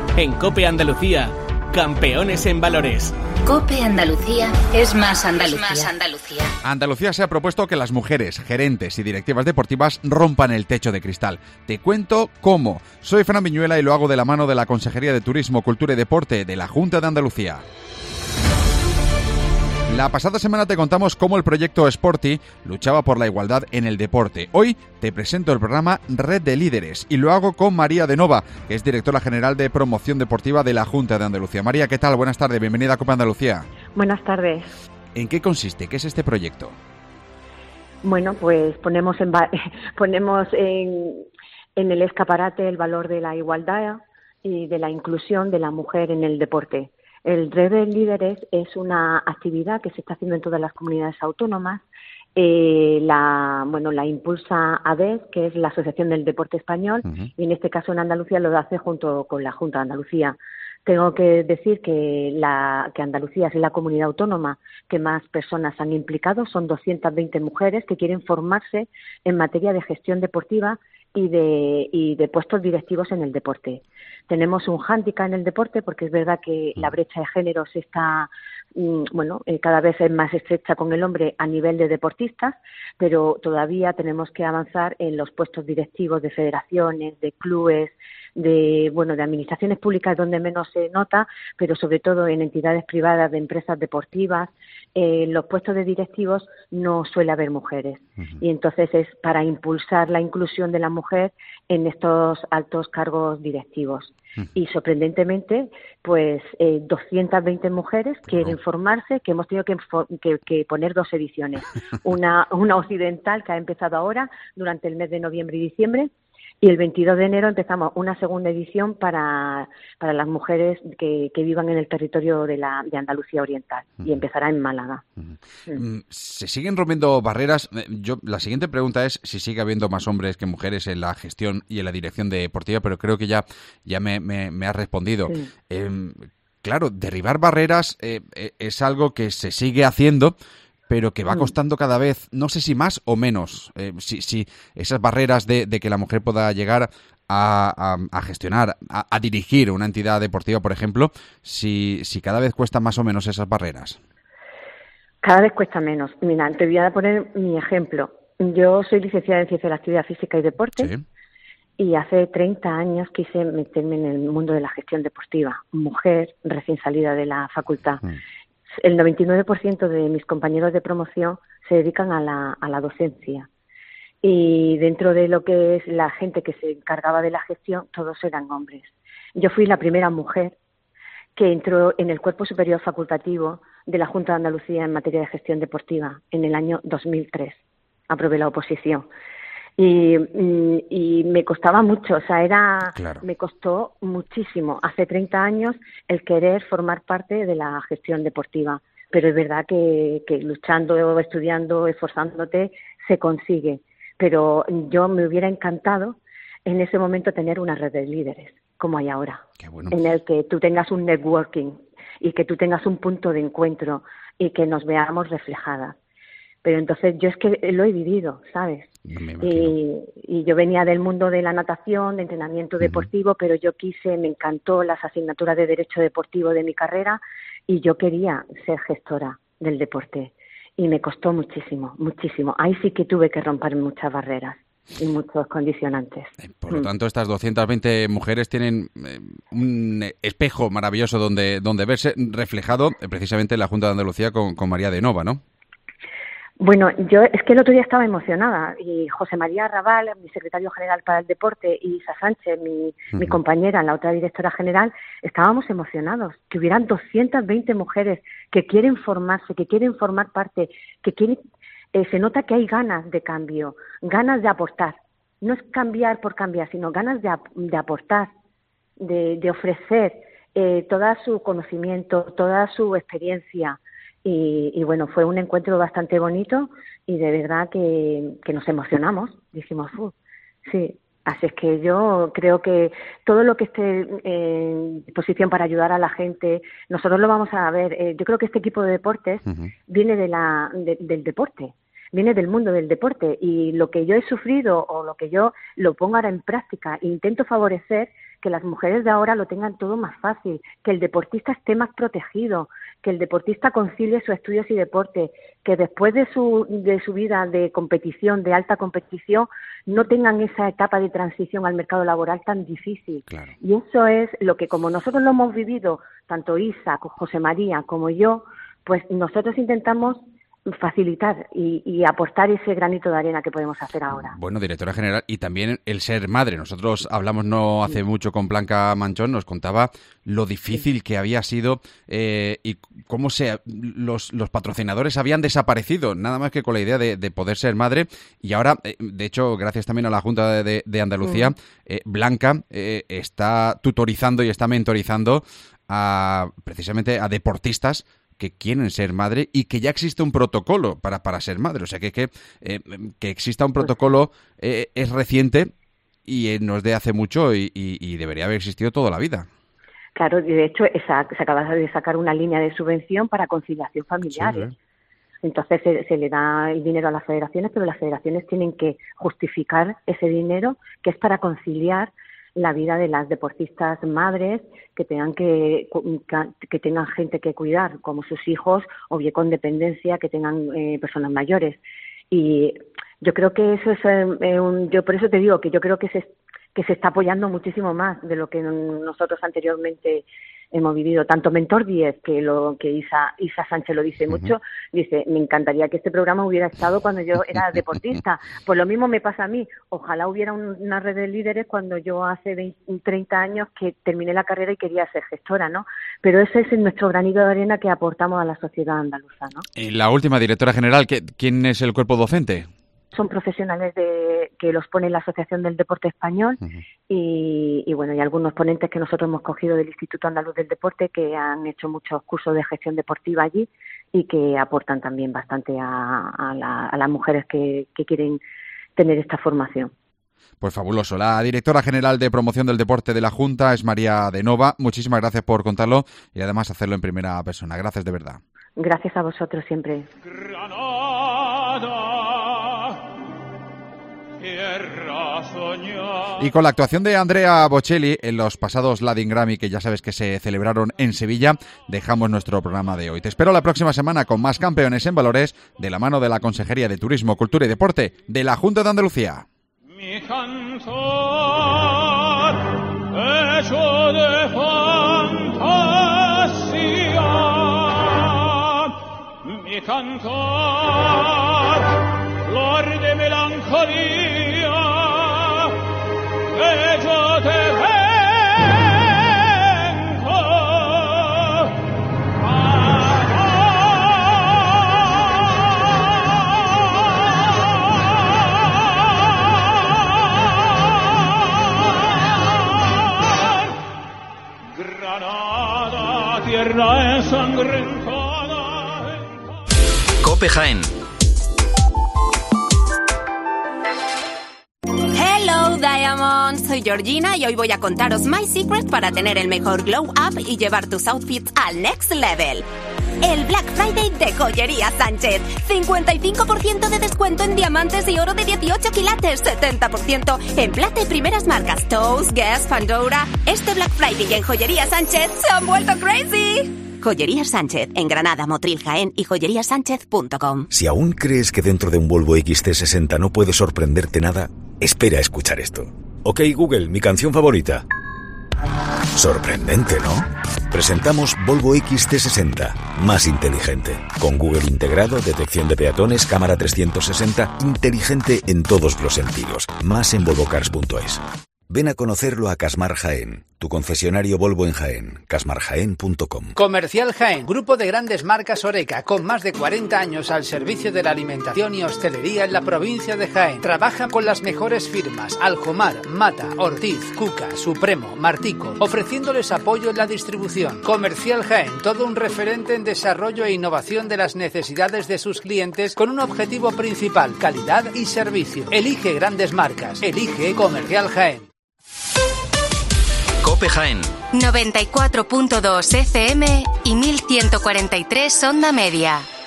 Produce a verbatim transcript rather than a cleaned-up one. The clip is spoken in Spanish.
En COPE Andalucía, campeones en valores. COPE Andalucía es más Andalucía. Es más Andalucía. Andalucía se ha propusto que las mujeres, gerentes y directivas deportivas rompan el techo de cristal. Te cuento cómo. Soy Fran Viñuela y lo hago de la mano de la Consejería de Turismo, Cultura y Deporte de la Junta de Andalucía. La pasada semana te contamos cómo el proyecto Sporti luchaba por la igualdad en el deporte. Hoy te presento el programa Red de Líderes y lo hago con María de Nova, que es directora general de promoción deportiva de la Junta de Andalucía. María, ¿qué tal? Buenas tardes, bienvenida a COPE Andalucía. Buenas tardes. ¿En qué consiste? ¿Qué es este proyecto? Bueno, pues ponemos en, ponemos en, en el escaparate el valor de la igualdad y de la inclusión de la mujer en el deporte. El Red de Líderes es una actividad que se está haciendo en todas las comunidades autónomas. Eh, la, bueno, la impulsa A D E S, que es la Asociación del Deporte Español, uh-huh. y en este caso en Andalucía lo hace junto con la Junta de Andalucía. Tengo que decir que, la, que Andalucía es la comunidad autónoma que más personas han implicado. Son doscientas veinte mujeres que quieren formarse en materia de gestión deportiva y de, y de puestos directivos en el deporte. Tenemos un hándicap en el deporte porque es verdad que la brecha de género se está, bueno, eh, cada vez es más estrecha con el hombre a nivel de deportistas, pero todavía tenemos que avanzar en los puestos directivos de federaciones, de clubes, de, bueno, de administraciones públicas donde menos se nota, pero sobre todo en entidades privadas de empresas deportivas. En eh, los puestos de directivos no suele haber mujeres. Uh-huh. Y entonces es para impulsar la inclusión de la mujer en estos altos cargos directivos. Uh-huh. Y sorprendentemente, pues eh, doscientas veinte mujeres quieren uh-huh. formarse, que hemos tenido que, que, que poner dos ediciones. Una, una occidental que ha empezado ahora durante el mes de noviembre y diciembre, y el veintidós de enero empezamos una segunda edición para, para las mujeres que, que vivan en el territorio de, la, de Andalucía Oriental, uh-huh. y empezará en Málaga. Uh-huh. Uh-huh. ¿Se siguen rompiendo barreras? Yo, la siguiente pregunta es si sigue habiendo más hombres que mujeres en la gestión y en la dirección deportiva, pero creo que ya, ya me, me, me has respondido. Sí. Eh, claro, derribar barreras eh, es algo que se sigue haciendo, pero que va costando cada vez, no sé si más o menos, eh, si, si esas barreras de, de que la mujer pueda llegar a, a, a gestionar, a, a dirigir una entidad deportiva, por ejemplo, si, si cada vez cuesta más o menos esas barreras. Cada vez cuesta menos. Mira, te voy a poner mi ejemplo. Yo soy licenciada en Ciencia de la Actividad Física y Deporte, sí. y hace treinta años quise meterme en el mundo de la gestión deportiva. Mujer, recién salida de la facultad. Mm. El noventa y nueve por ciento de mis compañeros de promoción se dedican a la, a la docencia. Y dentro de lo que es la gente que se encargaba de la gestión, todos eran hombres. Yo fui la primera mujer que entró en el Cuerpo Superior Facultativo de la Junta de Andalucía en materia de gestión deportiva en el año dos mil tres. Aprobé la oposición. Y, y me costaba mucho, o sea, era, claro. me costó muchísimo hace treinta años el querer formar parte de la gestión deportiva, pero es verdad que, que luchando, estudiando, esforzándote, se consigue. Pero yo me hubiera encantado en ese momento tener una red de líderes, como hay ahora, Qué bueno. en el que tú tengas un networking y que tú tengas un punto de encuentro y que nos veamos reflejadas. Pero entonces yo es que lo he vivido, ¿sabes? No y, y yo venía del mundo de la natación, de entrenamiento uh-huh. deportivo, pero yo quise, me encantó las asignaturas de Derecho Deportivo de mi carrera y yo quería ser gestora del deporte. Y me costó muchísimo, muchísimo. Ahí sí que tuve que romper muchas barreras y muchos condicionantes. Por lo tanto, estas doscientas veinte mujeres tienen un espejo maravilloso donde, donde verse reflejado precisamente en la Junta de Andalucía con, con María de Nova, ¿no? Bueno, yo es que el otro día estaba emocionada y José María Raval, mi secretario general para el deporte, y Isa Sánchez, mi, uh-huh. mi compañera, la otra directora general, estábamos emocionados, que hubieran doscientas veinte mujeres que quieren formarse, que quieren formar parte, que quieren, eh, se nota que hay ganas de cambio, ganas de aportar. No es cambiar por cambiar, sino ganas de, de aportar, de, de ofrecer eh, todo su conocimiento, toda su experiencia. Y, y bueno, fue un encuentro bastante bonito y de verdad que, que nos emocionamos. Dijimos, uh, sí. Así es que yo creo que todo lo que esté en disposición para ayudar a la gente, nosotros lo vamos a ver. Eh, yo creo que este equipo de deportes uh-huh. viene de la de, del deporte, viene del mundo del deporte y lo que yo he sufrido o lo que yo lo pongo ahora en práctica e intento favorecer que las mujeres de ahora lo tengan todo más fácil, que el deportista esté más protegido, que el deportista concilie sus estudios y deporte, que después de su, de su vida de competición, de alta competición, no tengan esa etapa de transición al mercado laboral tan difícil. Claro. Y eso es lo que, como nosotros lo hemos vivido, tanto Isa, José María como yo, pues nosotros intentamos facilitar y, y aportar ese granito de arena que podemos hacer ahora. Bueno, directora general, y también el ser madre. Nosotros hablamos no hace sí. mucho con Blanca Manchón, nos contaba lo difícil sí. que había sido eh, y cómo se los, los patrocinadores habían desaparecido, nada más que con la idea de, de poder ser madre. Y ahora, eh, de hecho, gracias también a la Junta de, de Andalucía, sí. eh, Blanca eh, está tutorizando y está mentorizando a precisamente a deportistas que quieren ser madre y que ya existe un protocolo para, para ser madre. O sea, que que, eh, que exista un protocolo eh, es reciente y eh, no es de hace mucho y, y, y debería haber existido toda la vida. Claro, de hecho, esa, se acaba de sacar una línea de subvención para conciliación familiar. Sí, ¿eh? Entonces se, se le da el dinero a las federaciones, pero las federaciones tienen que justificar ese dinero que es para conciliar la vida de las deportistas madres que tengan que que tengan gente que cuidar, como sus hijos, o bien con dependencia, que tengan eh, personas mayores. Y yo creo que eso es eh, un, yo por eso te digo que yo creo que se que se está apoyando muchísimo más de lo que nosotros anteriormente hemos vivido. Tanto Mentor diez, que lo que Isa, Isa Sánchez lo dice mucho, dice, me encantaría que este programa hubiera estado cuando yo era deportista. Pues lo mismo me pasa a mí. Ojalá hubiera un, una red de líderes cuando yo hace veinte, treinta años que terminé la carrera y quería ser gestora, ¿no? Pero ese es nuestro granito de arena que aportamos a la sociedad andaluza, ¿no? Y la última, directora general, ¿quién es el cuerpo docente? Son profesionales de que los pone la Asociación del Deporte Español uh-huh. y, y bueno, y algunos ponentes que nosotros hemos cogido del Instituto Andaluz del Deporte que han hecho muchos cursos de gestión deportiva allí y que aportan también bastante a, a, la, a las mujeres que, que quieren tener esta formación. Pues fabuloso. La directora general de promoción del deporte de la Junta es María de Nova. Muchísimas gracias por contarlo y además hacerlo en primera persona. Gracias de verdad. Gracias a vosotros siempre. Granada. Y con la actuación de Andrea Bocelli en los pasados Latin Grammy, que ya sabes que se celebraron en Sevilla, dejamos nuestro programa de hoy. Te espero la próxima semana con más Campeones en Valores, de la mano de la Consejería de Turismo, Cultura y Deporte de la Junta de Andalucía. Mi cantar hecho de fantasía, mi cantar flor de melancolía, que yo te vengo a dar. Granada, tierra ensangrentada. COPE Jaén. Diamonds, soy Georgina y hoy voy a contaros my secret para tener el mejor glow up y llevar tus outfits al next level. El Black Friday de Joyería Sánchez. cincuenta y cinco por ciento de descuento en diamantes y oro de dieciocho quilates. setenta por ciento en plata y primeras marcas Toast, Guess, Pandora. Este Black Friday en Joyería Sánchez se han vuelto crazy. Joyería Sánchez, en Granada, Motril, Jaén y joyería sánchez punto com. Si aún crees que dentro de un Volvo equis ce sesenta no puede sorprenderte nada, espera a escuchar esto. Ok, Google, mi canción favorita. Sorprendente, ¿no? Presentamos Volvo equis ce sesenta, más inteligente. Con Google integrado, detección de peatones, cámara trescientos sesenta, inteligente en todos los sentidos. Más en volvo cars punto es. Ven a conocerlo a Casmar Jaén, tu concesionario Volvo en Jaén, casmar jaén punto com. Comercial Jaén, grupo de grandes marcas Oreca, con más de cuarenta años al servicio de la alimentación y hostelería en la provincia de Jaén. Trabaja con las mejores firmas, Aljomar, Mata, Ortiz, Cuca, Supremo, Martico, ofreciéndoles apoyo en la distribución. Comercial Jaén, todo un referente en desarrollo e innovación de las necesidades de sus clientes con un objetivo principal, calidad y servicio. Elige grandes marcas, elige Comercial Jaén. COPE Jaén. noventa y cuatro punto dos F M y mil ciento cuarenta y tres onda media.